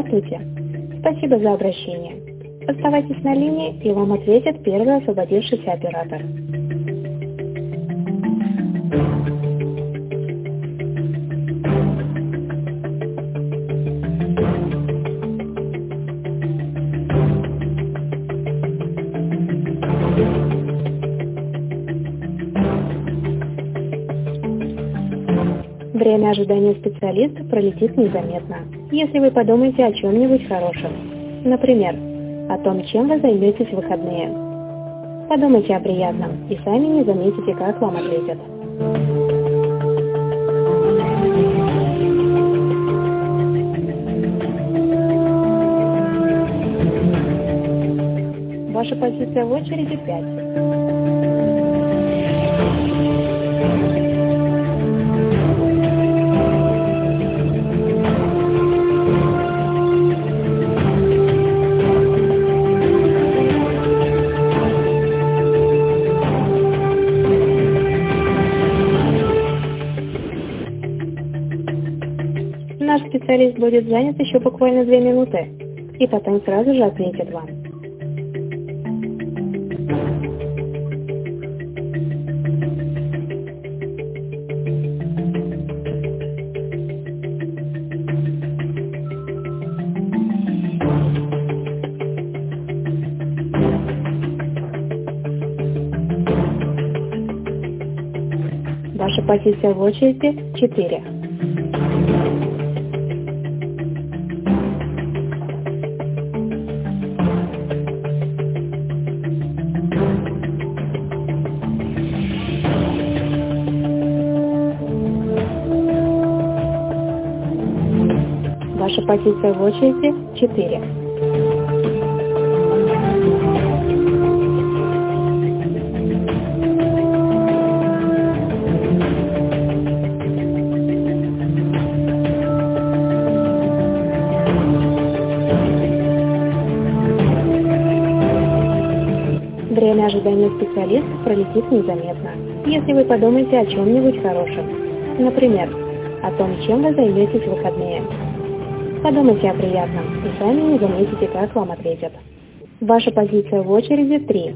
Здравствуйте. Спасибо за обращение. Оставайтесь на линии, и вам ответит первый освободившийся оператор. Время ожидания специалиста пролетит незаметно, если вы подумаете о чем-нибудь хорошем. Например, о том, чем вы займетесь в выходные. Подумайте о приятном и сами не заметите, как вам ответят. Ваша позиция в очереди 5. Наш специалист будет занят еще буквально 2 минуты, и потом сразу же ответит вам. Ваша позиция в очереди 4. Ваша позиция в очереди 4. Время ожидания специалиста пролетит незаметно, если вы подумаете о чем-нибудь хорошем. Например, о том, чем вы займетесь в выходные. Подумайте о приятном и сами не заметите, как вам ответят. Ваша позиция в очереди 3.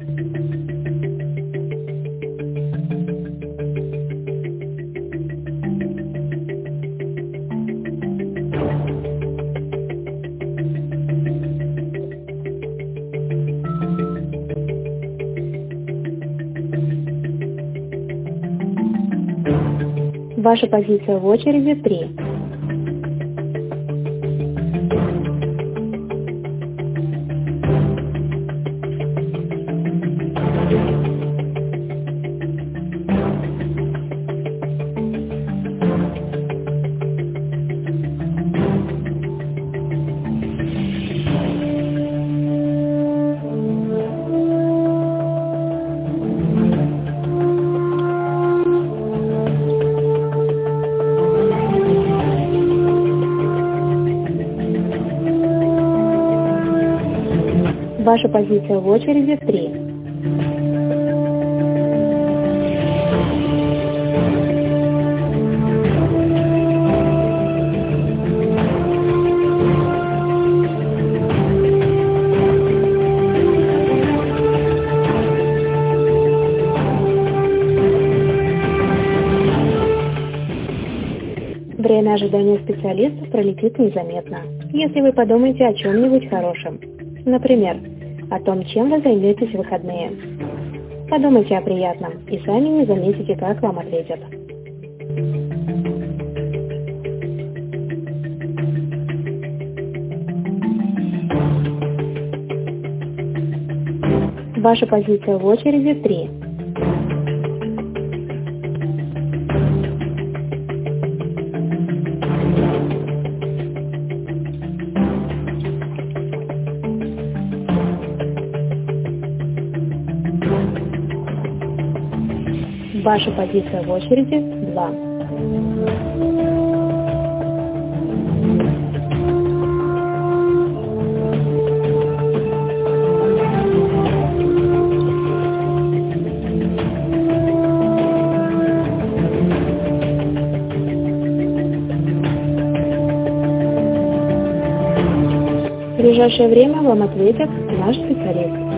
Ваша позиция в очереди 3. Ваша позиция в очереди 3. Время ожидания специалиста пролетит незаметно, если вы подумаете о чем-нибудь хорошем. Например, о том, чем вы займетесь в выходные. Подумайте о приятном и сами не заметите, как вам ответят. Ваша позиция в очереди 3. Ваша позиция в очереди 2. ближайшее время вам ответит наш специалист.